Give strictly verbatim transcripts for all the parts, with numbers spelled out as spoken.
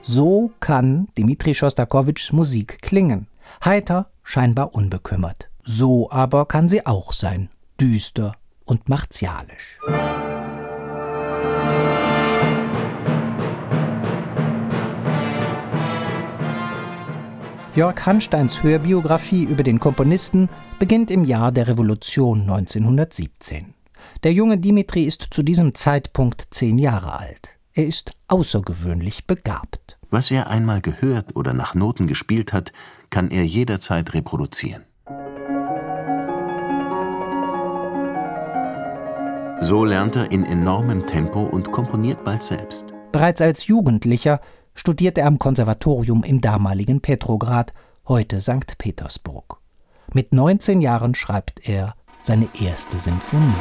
So kann Dmitri Schostakowitschs Musik klingen. Heiter, scheinbar unbekümmert. So aber kann sie auch sein. Düster und martialisch. Jörg Hansteins Hörbiografie über den Komponisten beginnt im Jahr der Revolution neunzehnhundertsiebzehn. Der junge Dmitri ist zu diesem Zeitpunkt zehn Jahre alt. Er ist außergewöhnlich begabt. Was er einmal gehört oder nach Noten gespielt hat, kann er jederzeit reproduzieren. So lernt er in enormem Tempo und komponiert bald selbst. Bereits als Jugendlicher studiert er am Konservatorium im damaligen Petrograd, heute Sankt Petersburg. Mit neunzehn Jahren schreibt er seine erste Sinfonie.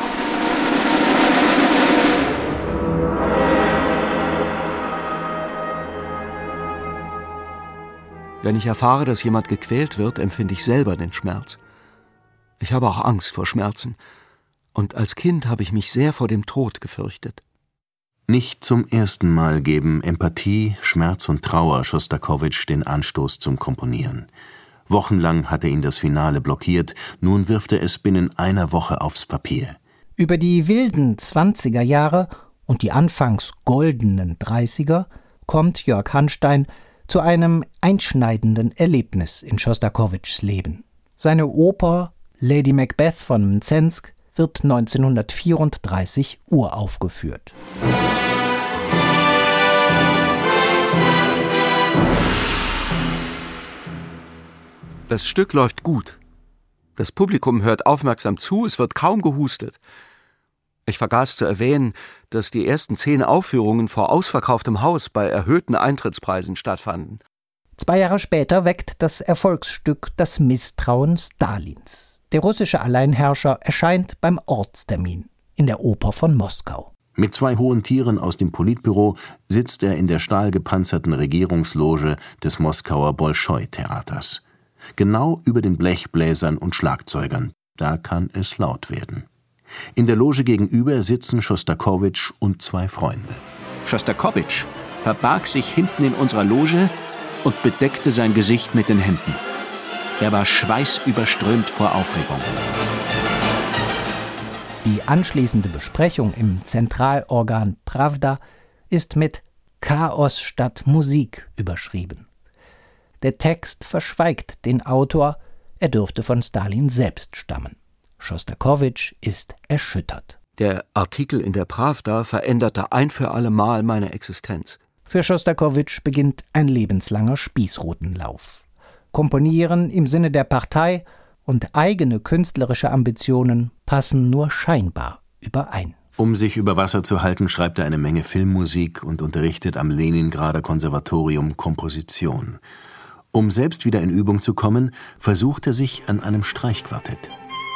Wenn ich erfahre, dass jemand gequält wird, empfinde ich selber den Schmerz. Ich habe auch Angst vor Schmerzen. Und als Kind habe ich mich sehr vor dem Tod gefürchtet. Nicht zum ersten Mal geben Empathie, Schmerz und Trauer Schostakowitsch den Anstoß zum Komponieren. Wochenlang hatte ihn das Finale blockiert, nun wirft er es binnen einer Woche aufs Papier. Über die wilden zwanziger Jahre und die anfangs goldenen dreißiger kommt Jörg Hanstein zu einem einschneidenden Erlebnis in Schostakowitschs Leben. Seine Oper Lady Macbeth von Mzensk wird neunzehnhundertvierunddreißig uraufgeführt. Das Stück läuft gut. Das Publikum hört aufmerksam zu, es wird kaum gehustet. Ich vergaß zu erwähnen, dass die ersten zehn Aufführungen vor ausverkauftem Haus bei erhöhten Eintrittspreisen stattfanden. Zwei Jahre später weckt das Erfolgsstück das Misstrauen Stalins. Der russische Alleinherrscher erscheint beim Ortstermin in der Oper von Moskau. Mit zwei hohen Tieren aus dem Politbüro sitzt er in der stahlgepanzerten Regierungsloge des Moskauer Bolschoi-Theaters. Genau über den Blechbläsern und Schlagzeugern. Da kann es laut werden. In der Loge gegenüber sitzen Schostakowitsch und zwei Freunde. Schostakowitsch verbarg sich hinten in unserer Loge und bedeckte sein Gesicht mit den Händen. Er war schweißüberströmt vor Aufregung. Die anschließende Besprechung im Zentralorgan Pravda ist mit Chaos statt Musik überschrieben. Der Text verschweigt den Autor, er dürfte von Stalin selbst stammen. Schostakowitsch ist erschüttert. Der Artikel in der Pravda veränderte ein für alle Mal meine Existenz. Für Schostakowitsch beginnt ein lebenslanger Spießrutenlauf. Komponieren im Sinne der Partei und eigene künstlerische Ambitionen passen nur scheinbar überein. Um sich über Wasser zu halten, schreibt er eine Menge Filmmusik und unterrichtet am Leningrader Konservatorium Komposition. Um selbst wieder in Übung zu kommen, versucht er sich an einem Streichquartett.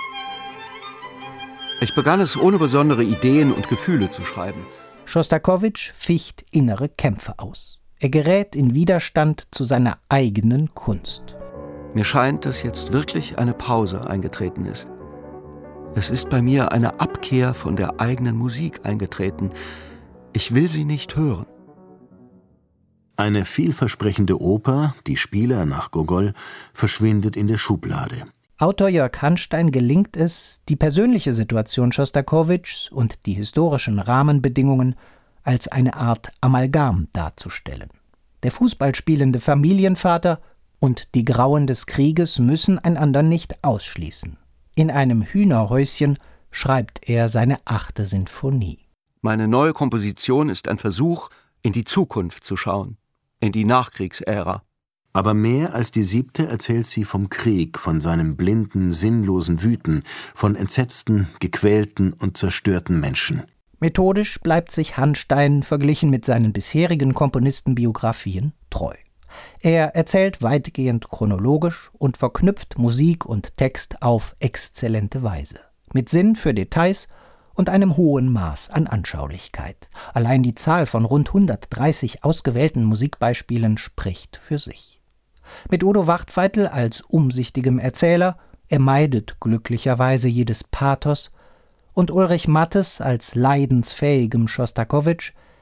Ich begann es ohne besondere Ideen und Gefühle zu schreiben. Schostakowitsch ficht innere Kämpfe aus. Er gerät in Widerstand zu seiner eigenen Kunst. Mir scheint, dass jetzt wirklich eine Pause eingetreten ist. Es ist bei mir eine Abkehr von der eigenen Musik eingetreten. Ich will sie nicht hören. Eine vielversprechende Oper, Die Spieler nach Gogol, verschwindet in der Schublade. Autor Jörg Hanstein gelingt es, die persönliche Situation Schostakowitschs und die historischen Rahmenbedingungen als eine Art Amalgam darzustellen. Der fußballspielende Familienvater und die Grauen des Krieges müssen einander nicht ausschließen. In einem Hühnerhäuschen schreibt er seine achte Sinfonie. Meine neue Komposition ist ein Versuch, in die Zukunft zu schauen, in die Nachkriegsära. Aber mehr als die siebte erzählt sie vom Krieg, von seinem blinden, sinnlosen Wüten, von entsetzten, gequälten und zerstörten Menschen. Methodisch bleibt sich Hanstein, verglichen mit seinen bisherigen Komponistenbiografien, treu. Er erzählt weitgehend chronologisch und verknüpft Musik und Text auf exzellente Weise. Mit Sinn für Details und einem hohen Maß an Anschaulichkeit. Allein die Zahl von rund hundertdreißig ausgewählten Musikbeispielen spricht für sich. Mit Udo Wachtfeitel als umsichtigem Erzähler, er meidet glücklicherweise jedes Pathos, und Ulrich Mattes als leidensfähigem Schostakowitsch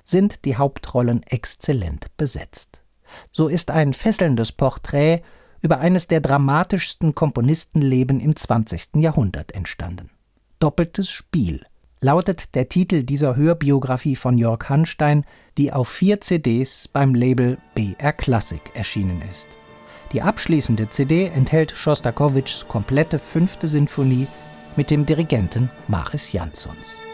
sind die Hauptrollen exzellent besetzt. So ist ein fesselndes Porträt über eines der dramatischsten Komponistenleben im zwanzigsten Jahrhundert entstanden. Doppeltes Spiel lautet der Titel dieser Hörbiografie von Jörg Hanstein, die auf vier C Ds beim Label B R Classic erschienen ist. Die abschließende C D enthält Schostakowitschs komplette fünfte Sinfonie mit dem Dirigenten Maris Janssons.